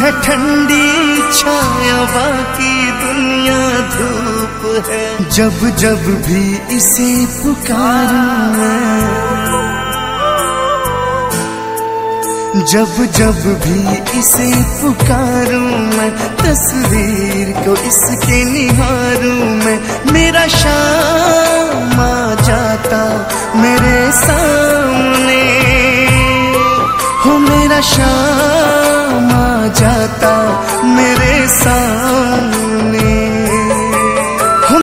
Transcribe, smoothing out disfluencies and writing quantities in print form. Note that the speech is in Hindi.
है ठंडी छाया, बाकी दुनिया धूप है। जब जब भी इसे पुकारूं मैं, जब जब भी इसे पुकारूं मैं, तस्वीर को इसके निहारूं मैं। मेरा शाम आ जाता मेरे सामने, हो मेरा शाम आ जाता मेरे सामने।